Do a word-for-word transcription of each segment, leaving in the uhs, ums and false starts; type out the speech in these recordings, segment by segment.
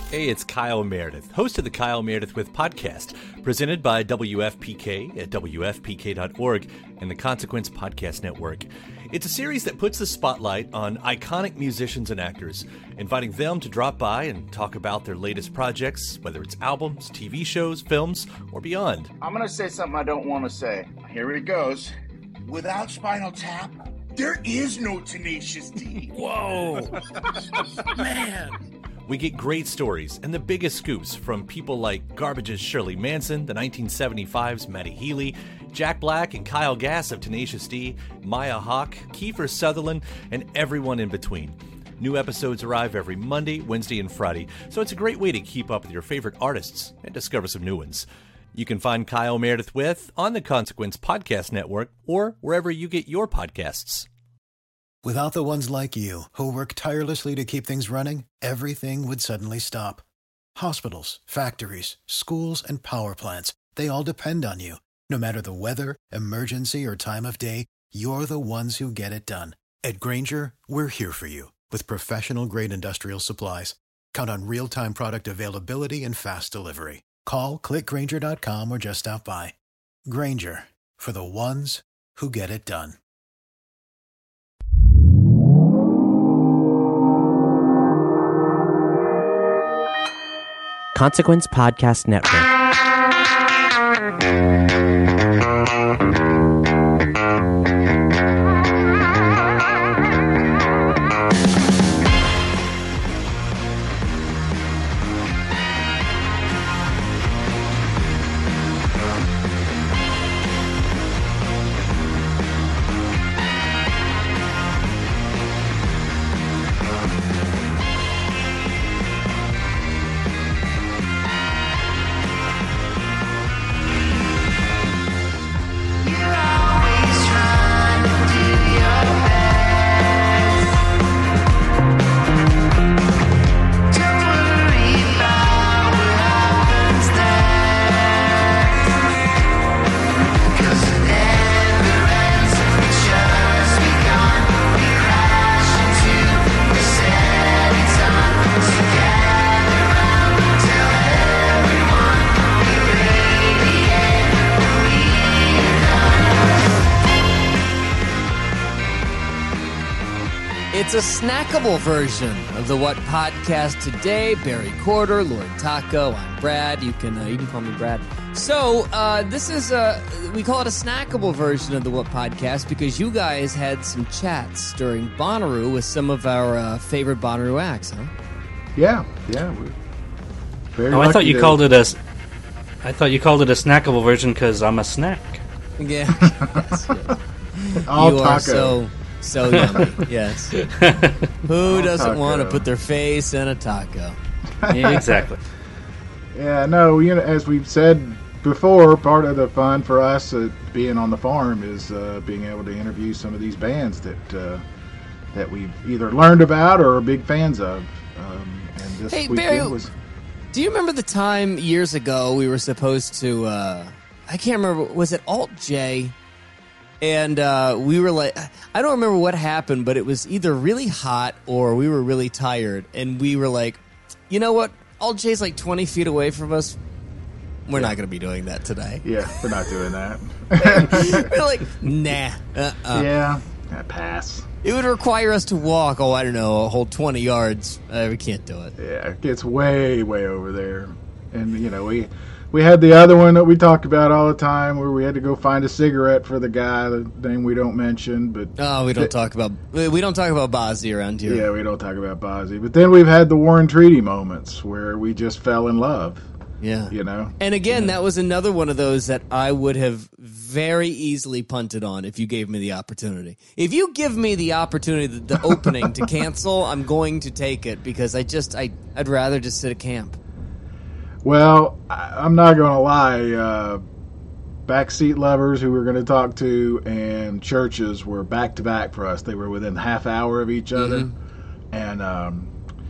Hey, it's Kyle Meredith, host of the Kyle Meredith With podcast, presented by W F P K at W F P K dot org and the Consequence Podcast Network. It's a series that puts the spotlight on iconic musicians and actors, inviting them to drop by and talk about their latest projects, whether it's albums, T V shows, films, or beyond. I'm going to say something I don't want to say. Here it goes. Without Spinal Tap, there is no Tenacious D. Whoa! Man! We get great stories and the biggest scoops from people like Garbage's Shirley Manson, the nineteen seventy-five's Matty Healy, Jack Black and Kyle Gass of Tenacious D, Maya Hawke, Kiefer Sutherland, and everyone in between. New episodes arrive every Monday, Wednesday, and Friday, so it's a great way to keep up with your favorite artists and discover some new ones. You can find Kyle Meredith With on the Consequence Podcast Network or wherever you get your podcasts. Without the ones like you, who work tirelessly to keep things running, everything would suddenly stop. Hospitals, factories, schools, and power plants, they all depend on you. No matter the weather, emergency, or time of day, you're the ones who get it done. At Grainger, we're here for you with professional-grade industrial supplies. Count on real-time product availability and fast delivery. Call, click Grainger dot com, or just stop by. Grainger, for the ones who get it done. Consequence Podcast Network. It's a snackable version of the What Podcast today. Barry Corder, Lord Taco, I'm Brad. You can uh, you can call me Brad. So uh, this is a we call it a snackable version of the What Podcast because you guys had some chats during Bonnaroo with some of our uh, favorite Bonnaroo acts, huh? Yeah, yeah. We're very oh, I thought you to... called it a. I thought you called it a snackable version because I'm a snack. Yeah. Yes, yes. All you taco. Are so. So yummy, yes. Who All doesn't taco. want to put their face in a taco? Yeah, exactly. Yeah, no, you know, as we've said before, part of the fun for us uh, being on the farm is uh, being able to interview some of these bands that uh, that we've either learned about or are big fans of. Um, and this Hey, weekend Barry, was. Do you remember the time years ago we were supposed to, uh, I can't remember, was it Alt J? And uh, we were like, I don't remember what happened, but it was either really hot or we were really tired. And we were like, you know what? Alt J's like twenty feet away from us. We're Yeah. not going to be doing that today. Yeah, we're not doing that. We're like, nah. Uh-uh. Yeah, I pass. It would require us to walk, oh, I don't know, a whole twenty yards. Uh, we can't do it. Yeah, it gets way, way over there. And, you know, we we had the other one that we talked about all the time where we had to go find a cigarette for the guy, the name we don't mention. But Oh, we don't th- talk about we don't talk about Bozzy around here. Yeah, we don't talk about Bozzy. But then we've had the Warren Treaty moments where we just fell in love. Yeah. You know? And again, Yeah. that was another one of those that I would have very easily punted on if you gave me the opportunity. If you give me the opportunity, the, the opening to cancel, I'm going to take it because I just, I, I'd rather just sit at camp. Well, I, I'm not going to lie. Uh, Backseat Lovers, who we were going to talk to, and Churches were back to back for us. They were within a half hour of each other. Mm-hmm. And um,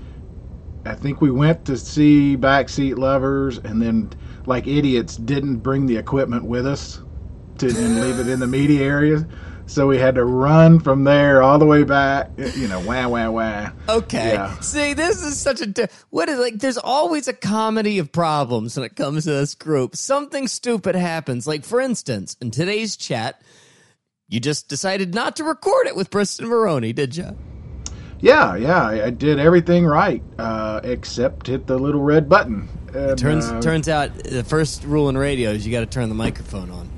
I think we went to see Backseat Lovers and then, like idiots, didn't bring the equipment with us to and leave it in the media area. So we had to run from there all the way back. You know, wah wah wah. Okay. Yeah. See, this is such a di- what is like. There's always a comedy of problems when it comes to this group. Something stupid happens. Like for instance, in today's chat, you just decided not to record it with Briston Maroney, did you? Yeah, yeah. I, I did everything right uh, except hit the little red button. And, Turns uh, turns out the first rule in radio is you got to turn the microphone on.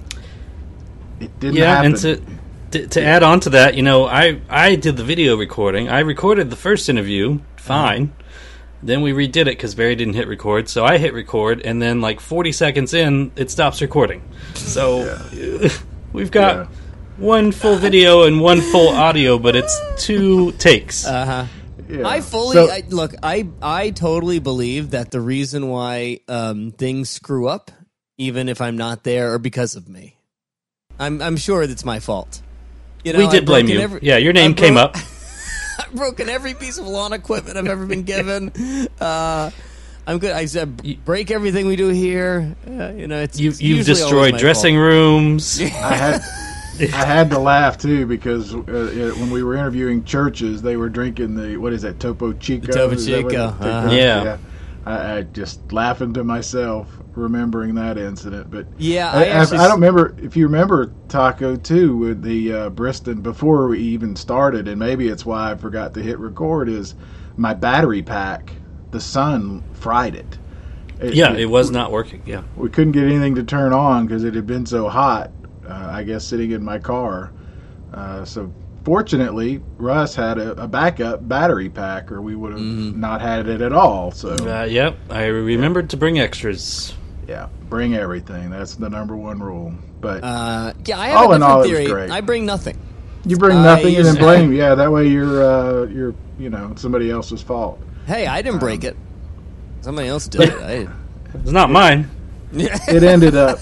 It didn't Yeah, happen. and to to, to add on to that, you know, I I did the video recording. I recorded the first interview, fine. Then we redid it because Barry didn't hit record, so I hit record, and then like forty seconds in, it stops recording. So we've got Yeah. one full video and one full audio, but it's two takes. Uh huh. Yeah. I fully So- I, look. I I totally believe that the reason why um, things screw up, even if I'm not there, are because of me. I'm I'm sure it's my fault. You know, we did I've blame broken you. every- yeah, your name I've came bro- up. I've broken every piece of lawn equipment I've ever been given. Uh, I'm good. I said break everything we do here. Uh, you know, it's You, it's you've usually always destroyed my dressing fault. rooms. I had I had to laugh too because uh, uh, when we were interviewing churches, they were drinking the what is that Topo Chico? The Topo Is that what Chico, it- uh-huh. Yeah. I, I just laughing to myself remembering that incident. But Yeah, I, I I, actually I don't remember if you remember Taco too with the uh, Briston before we even started, and maybe it's why I forgot to hit record. Is my battery pack? The sun fried it. It- Yeah, it was not working. Yeah. we couldn't get anything to turn on because it had been so hot, uh, I guess, sitting in my car. Uh, so fortunately, Russ had a, a backup battery pack, or we would have not had it at all. So, Uh, yep, I remembered to bring extras. yeah, bring everything. That's the number one rule. But Uh, yeah, I have All a in different all, it was theory. great. I bring nothing. you bring I nothing and then usually- blame. Yeah, that way you're, uh, you're, you know, somebody else's fault. Hey, I didn't break Um, it. Somebody else did it. I, It's not mine. It ended up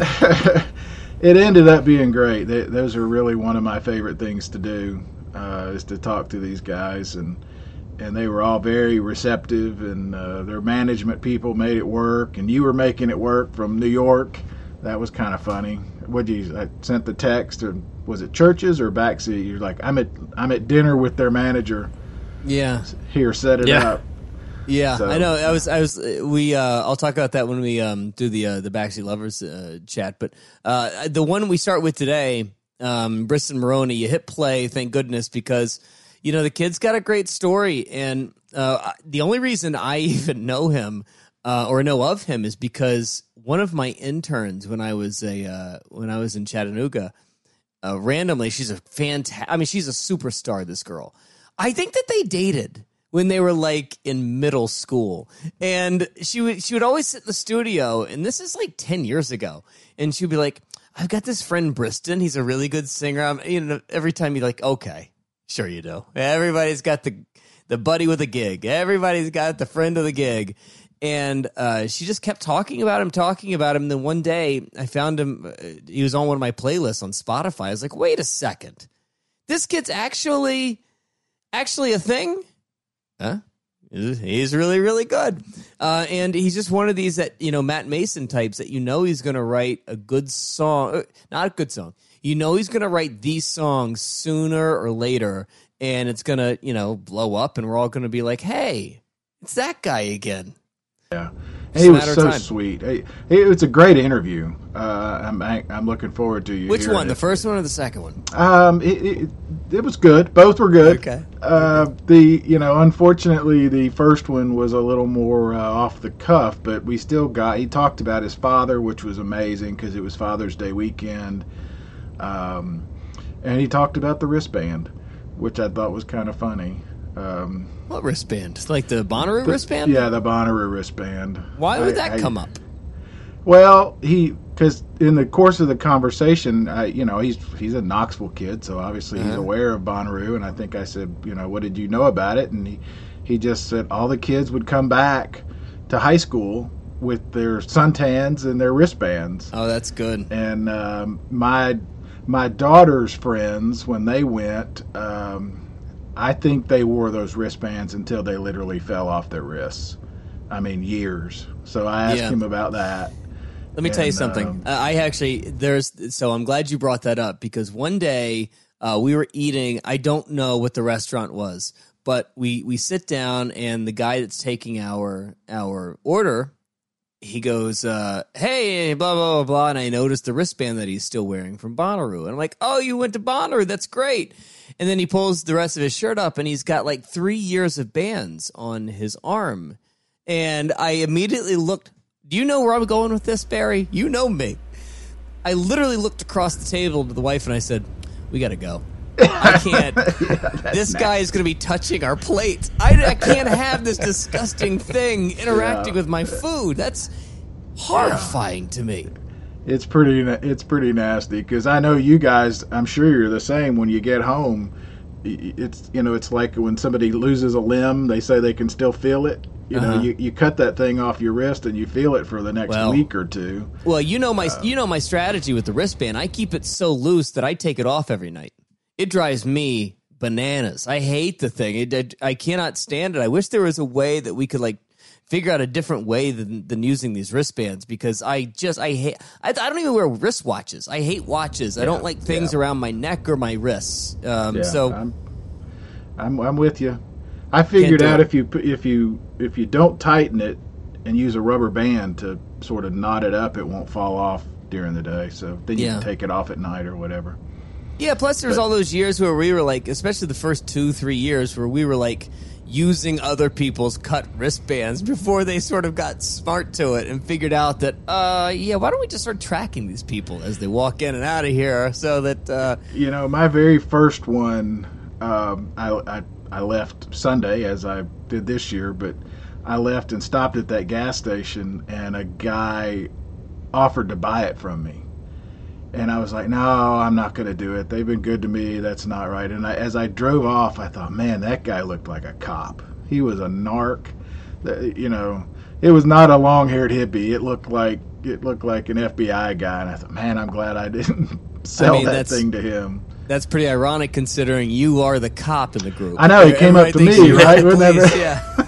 it ended up being great. They, those are really one of my favorite things to do, uh, is to talk to these guys, and and they were all very receptive, and uh, their management people made it work, and you were making it work from New York. That was kind of funny. What you I sent the text, or was it Churches or Backseat? You're like, I'm at I'm at dinner with their manager. yeah. Here, set it Yeah. up. Yeah, So- I know. I was, I was. uh, We, uh, I'll talk about that when we um, do the uh, the Backseat Lovers uh, chat. But uh, the one we start with today, um, Briston Maroney. You hit play, thank goodness, because you know the kid's got a great story, and uh, the only reason I even know him uh, or know of him is because one of my interns when I was a uh, when I was in Chattanooga, uh, randomly, she's a fantastic. I mean, she's a superstar. This girl, I think that they dated when they were like in middle school, and she would she would always sit in the studio, and this is like ten years ago, and she'd be like, "I've got this friend Briston. He's a really good singer." I'm, you know, every time you're like, "Okay, sure you do." Everybody's got the the buddy with a gig. Everybody's got the friend of the gig, and uh, she just kept talking about him, talking about him. And then one day, I found him. Uh, he was on one of my playlists on Spotify. I was like, "Wait a second, this kid's actually actually a thing." Huh? He's really, really good. Uh, and he's just one of these that, you know, Matt Mason types that you know he's going to write a good song. Not a good song. You know he's going to write these songs sooner or later, and it's going to, you know, blow up, and we're all going to be like, hey, it's that guy again. Yeah, Just he a was matter of so time. sweet. It, it was a great interview. Uh, I'm I'm looking forward to you. Which hearing one, the it. first one or the second one? Um, it, it, it was good. Both were good. Okay. Uh, the you know, unfortunately, the first one was a little more uh, off the cuff, but we still got. He talked about his father, which was amazing because it was Father's Day weekend. Um, and he talked about the wristband, which I thought was kind of funny. Um, What wristband? Like the Bonnaroo the- wristband? Yeah, the Bonnaroo wristband. Why would I- that I- come up? Well, he because in the course of the conversation, I, you know, he's he's a Knoxville kid, so obviously he's Uh-huh. aware of Bonnaroo. And I think I said, you know, what did you know about it? And he he just said all the kids would come back to high school with their suntans and their wristbands. Oh, that's good. And um, my my daughter's friends, when they went, um, I think they wore those wristbands until they literally fell off their wrists. I mean, years. So I asked Yeah. him about that. Let me And, tell you something. um, Uh, I actually there's so I'm glad you brought that up because one day uh, we were eating. I don't know what the restaurant was, but we we sit down and the guy that's taking our our order, he goes, uh, "Hey, blah blah blah blah," and I noticed the wristband that he's still wearing from Bonnaroo, and I'm like, "Oh, you went to Bonnaroo? That's great." And then he pulls the rest of his shirt up, and he's got like three years of bands on his arm, and I immediately looked. Do you know where I'm going with this, Barry? You know me. I literally looked across the table to the wife and I said, "We got to go. I can't. yeah, this guy is going to be touching our plates. I, I can't have this disgusting thing interacting Yeah. with my food. That's horrifying to me." It's pretty. It's pretty nasty because I know you guys. I'm sure you're the same. When you get home, it's you know it's like when somebody loses a limb. They say they can still feel it. You know, Uh-huh. you, you cut that thing off your wrist and you feel it for the next Well, week or two. Well, you know my Uh, you know my strategy with the wristband. I keep it so loose that I take it off every night. It drives me bananas. I hate the thing. It, it, I cannot stand it. I wish there was a way that we could like figure out a different way than than using these wristbands because I just I hate I, I don't even wear wristwatches. I hate watches. I don't like things yeah. around my neck or my wrists. Um, Yeah, so I'm, I'm I'm with you. I figured do out it. if you put- if you if you don't tighten it and use a rubber band to sort of knot it up, it won't fall off during the day. So then you Yeah. can take it off at night or whatever. yeah. Plus, there's But- all those years where we were like, especially the first two three years where we were like using other people's cut wristbands before they sort of got smart to it and figured out that, uh, yeah, why don't we just start tracking these people as they walk in and out of here so that, uh, You know, my very first one, um, I, I I left Sunday as I did this year, but I left and stopped at that gas station, and a guy offered to buy it from me. And I was like, no, I'm not going to do it. They've been good to me. That's not right. And I, as I drove off, I thought, man, that guy looked like a cop. He was a narc. The- You know, it was not a long-haired hippie. It looked like it looked like an F B I guy. And I thought, man, I'm glad I didn't sell mean, that that's- thing to him. that's pretty ironic considering you are the cop in the group. I know, he came up to Everybody thinks me, you're right? the Wasn't that police,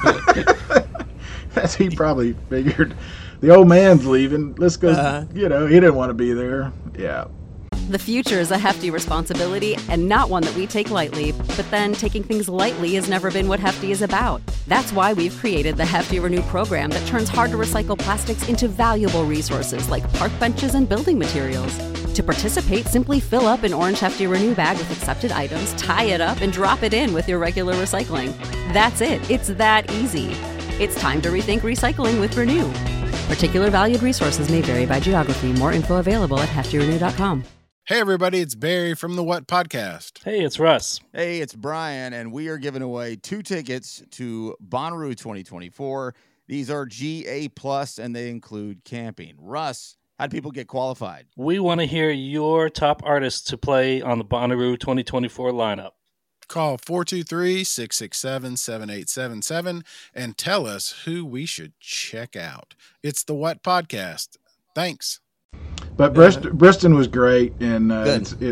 right? yeah. That's he probably figured the old man's leaving. Let's go. Uh-huh. You know, he didn't want to be there. Yeah. The future is a hefty responsibility and not one that we take lightly. But then taking things lightly has never been what Hefty is about. That's why we've created the Hefty Renew program that turns hard to recycle plastics into valuable resources like park benches and building materials. To participate, simply fill up an orange Hefty Renew bag with accepted items, tie it up, and drop it in with your regular recycling. That's it. It's that easy. It's time to rethink recycling with Renew. Particular valued resources may vary by geography. More info available at hefty renew dot com. Hey, everybody, it's Barry from the What Podcast. Hey, it's Russ. Hey, it's Brian, and we are giving away two tickets to Bonnaroo twenty twenty-four. These are G A plus, and they include camping. Russ, how do people get qualified? We want to hear your top artists to play on the Bonnaroo twenty twenty-four lineup. Call four two three, six six seven, seven eight seven seven and tell us who we should check out. It's the What Podcast. Thanks. But Brist- Briston was great, and uh, Good. it's, it.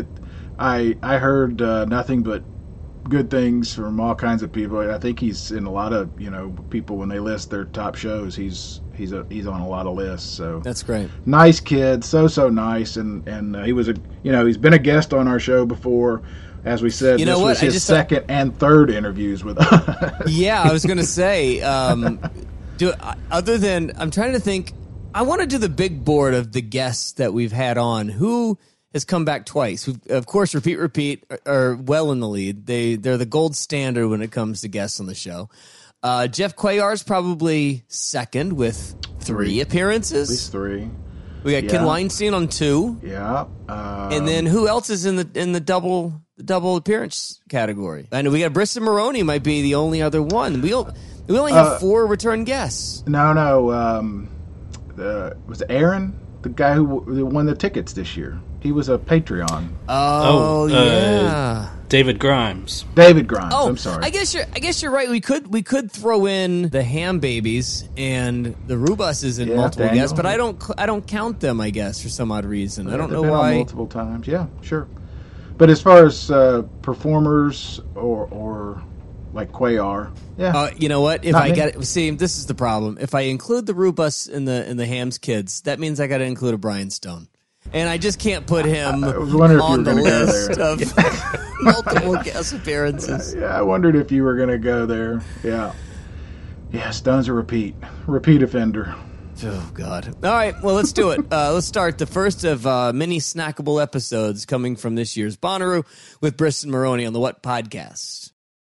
I I heard uh, nothing but good things from all kinds of people. I think he's in a lot of you know people when they list their top shows. He's he's a, he's on a lot of lists. So That's great. nice kid, so so nice, and and uh, he was a you know he's been a guest on our show before. As we said, You know this what? was I his just- second and third interviews with us. Yeah, I was going to say, um, do other than, I'm trying to think, I want to do the big board of the guests that we've had on. Who has come back twice? We've, of course, Repeat Repeat are, are well in the lead. They, they're the gold standard when it comes to guests on the show. Uh, Jeff Cuellar's probably second with three At appearances. least three. We got Ken Yeah. Weinstein on two. Yeah. Um, And then who else is in the in the double the double appearance category? I know we got Bristol Maroney might be the only other one. We don't, we only have Uh, four return guests. no, no. Um, the, was it Aaron, the guy who w- won the tickets this year? He was a Patreon. Oh, Oh, uh, yeah. David Grimes. David Grimes. Oh, I'm sorry. I guess you're. I guess you're right. We could. We could throw in the Ham Babies and the Rubuses in Yeah, multiple Daniel. guests, but I don't. I don't count them. I guess for some odd reason. I don't They've know been on why. multiple times. Yeah, sure. But as far as uh, performers or or like Quayar. Yeah. Uh, you know what? If Not I me. get see, this is the problem. If I include the Rubus in the in the Hams kids, that means I got to include a Brian Stone, and I just can't put him I was wondering if you on were the gonna go list there. of multiple guest appearances. Yeah, I wondered if you were going to go there. Yeah. Yeah, Stone's a repeat. Repeat offender. Oh, God. All right, well, let's do it. Uh, let's start the first of uh, many snackable episodes coming from this year's Bonnaroo with Briston Maroney on the What Podcast.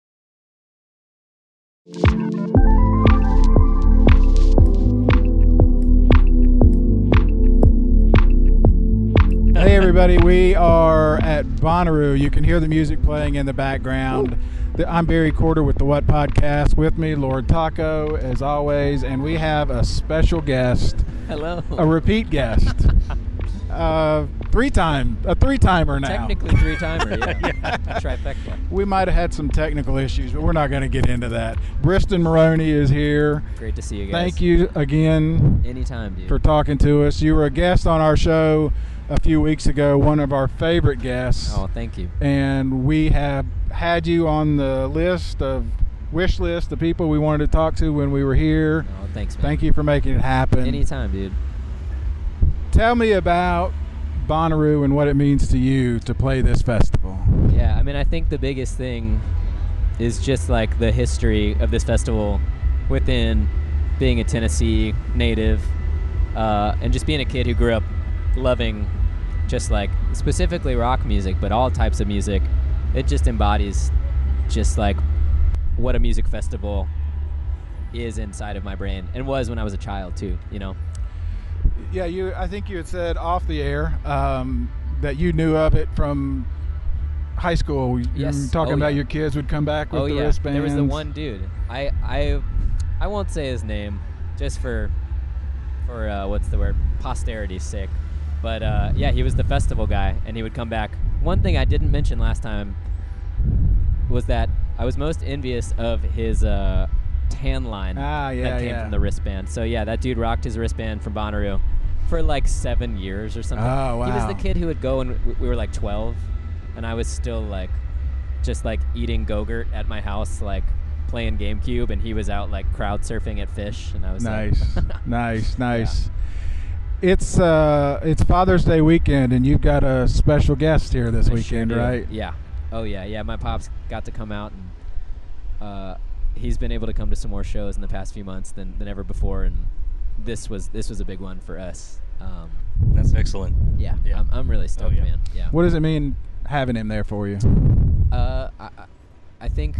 Hey everybody, we are at Bonnaroo. You can hear the music playing in the background. The- I'm Barry Corder with the What Podcast. With me, Lord Taco, as always, and we have a special guest. Hello. A repeat guest. uh, three time, a three timer now. Technically three timer, yeah. Trifecta. We might have had some technical issues, but we're not going to get into that. Briston Maroney is here. Great to see you guys. Thank you again. Anytime, dude. For talking to us. You were a guest on our show a few weeks ago, one of our favorite guests. Oh, thank you. And we have had you on the list of wish list of people we wanted to talk to when we were here. Oh, thanks, man. Thank you for making it happen. Anytime, dude. Tell me about Bonnaroo and what it means to you to play this festival. Yeah, I mean, I think the biggest thing is just like the history of this festival within being a Tennessee native uh, and just being a kid who grew up loving just like specifically rock music, but all types of music. It just embodies just like what a music festival is inside of my brain, and was when I was a child too, you know. Yeah, you. I think you had said off the air um, that you knew of it from high school. You Yes. were talking Oh, about yeah. your kids would come back with oh the yeah, wristbands. there was the one dude. I I I won't say his name just for for uh, what's the word, posterity's sake. But uh, yeah, he was the festival guy, and he would come back. One thing I didn't mention last time was that I was most envious of his uh, tan line Ah, yeah, that came yeah. from the wristband. So yeah, that dude rocked his wristband from Bonnaroo for like seven years or something. Oh, He was wow. the kid who would go, and we- we were like twelve, and I was still like just like eating Go-Gurt at my house, like playing GameCube, and he was out like crowd surfing at Fish, and I was Nice, like, nice, nice. It's uh, it's Father's Day weekend, and you've got a special guest here this I sure weekend, do. right? Yeah. Oh yeah, yeah. My pops got to come out, and uh, he's been able to come to some more shows in the past few months than, than ever before, and this was this was a big one for us. Um, That's excellent. yeah, Yeah. I'm, I'm really stoked, Oh, yeah. man. Yeah. What does it mean having him there for you? Uh, I, I- I think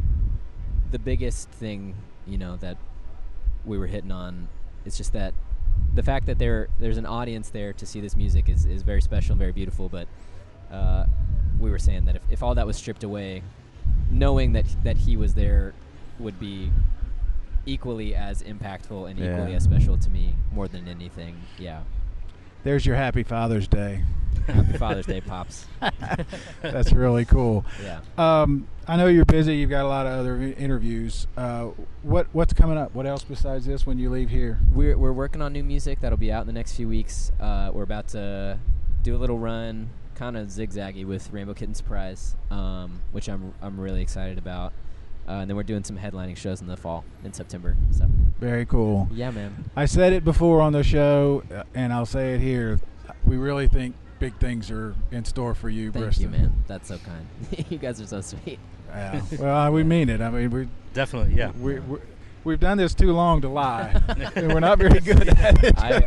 the biggest thing, you know, that we were hitting on is just that the fact that there there's an audience there to see this music is, is very special and very beautiful. But uh, we were saying that if, if all that was stripped away, knowing that that he was there would be equally as impactful and equally Yeah. as special to me more than anything. Yeah. There's your Happy Father's Day. Happy Father's Day, Pops. That's really cool. Yeah. Um, I know you're busy. You've got a lot of other i- interviews. Uh, what what's coming up? What else besides this when you leave here? We're we're working on new music that'll be out in the next few weeks. Uh, we're about to do a little run, kind of zigzaggy, with Rainbow Kitten Surprise, um, which I'm I'm really excited about. Uh, and then we're doing some headlining shows in the fall, in September. So Very cool. yeah, man. I said it before on the show, uh, and I'll say it here. We really think big things are in store for you, Thank Briston. you, man. That's so kind. You guys are so sweet. Yeah. Well, we mean it. I mean, we Definitely, yeah. we we we've done this too long to lie, and we're not very good at it. I,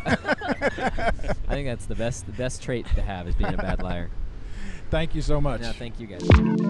I think that's the best the best trait to have, is being a bad liar. Thank you so much. No, thank you guys.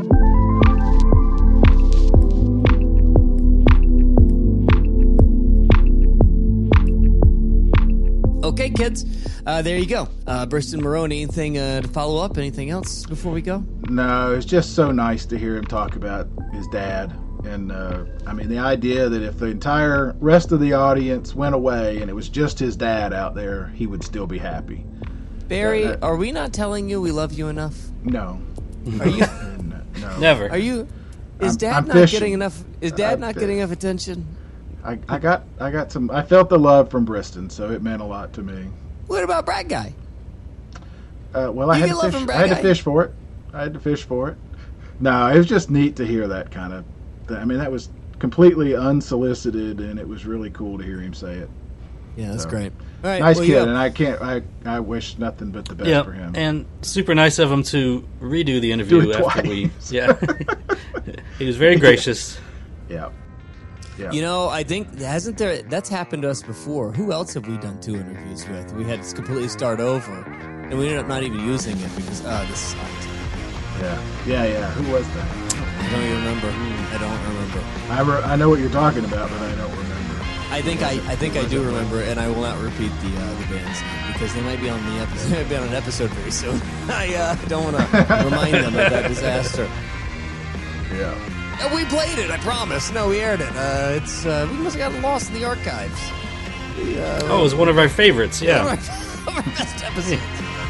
Okay, kids, uh, there you go. Uh, Briston Maroney, anything uh, to follow up? Anything else before we go? No, it's just so nice to hear him talk about his dad. And, uh, I mean, the idea that if the entire rest of the audience went away and it was just his dad out there, he would still be happy. Barry, Uh, are we not telling you we love you enough? No. Are you? no. Never. Are you? Is I'm- Dad I'm not fishing. getting enough? Is Dad I'm not fi- getting enough attention? I, I got I got some I felt the love from Briston, so it meant a lot to me. What about Brad Guy? Uh, well, I You had get to love fish. from I had Brad to Guy? fish for it. I had to fish for it. No, it was just neat to hear that kind of I mean, that was completely unsolicited, and it was really cool to hear him say it. Yeah, that's So, great. All right, nice well, kid, yeah. and I can't. I I wish nothing but the best Yeah, for him. and super nice of him to redo the interview Do it after we. twice. Yeah, he was very gracious. Yeah. Yeah. You know, I think hasn't there that's happened to us before. Who else have we done two interviews with? We had to completely start over, and we ended up not even using it because oh, this sucked. Yeah, yeah, yeah. Who was that? I don't even remember. I don't remember. I re- I know what you're talking about, but I don't remember. I think I, I think I do remember, and I will not repeat the uh, the band's name because they might be on the episode. They might be on an episode very soon. I uh, don't want to remind them of that disaster. Yeah. Uh, we played it, I promise. No, we aired it. Uh, it's uh, we must have gotten lost in the archives. We, uh, Oh, it was one of our favorites. Yeah. One of our, our best episodes.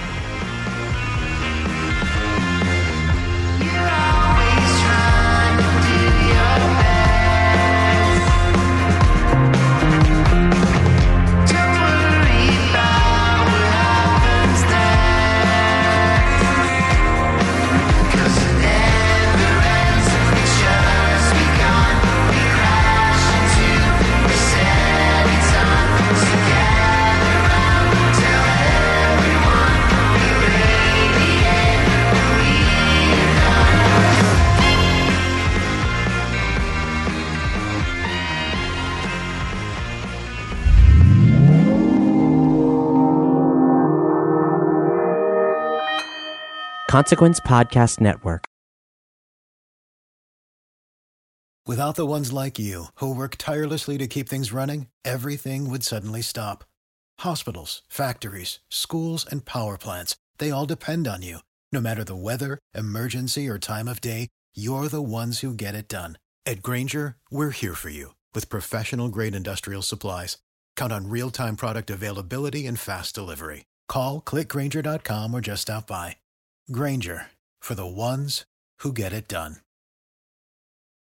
Consequence Podcast Network. Without the ones like you, who work tirelessly to keep things running, everything would suddenly stop. Hospitals, factories, schools, and power plants, they all depend on you. No matter the weather, emergency, or time of day, you're the ones who get it done. At Grainger, we're here for you with professional-grade industrial supplies. Count on real-time product availability and fast delivery. Call, click Grainger dot com, or just stop by. Grainger, for the ones who get it done.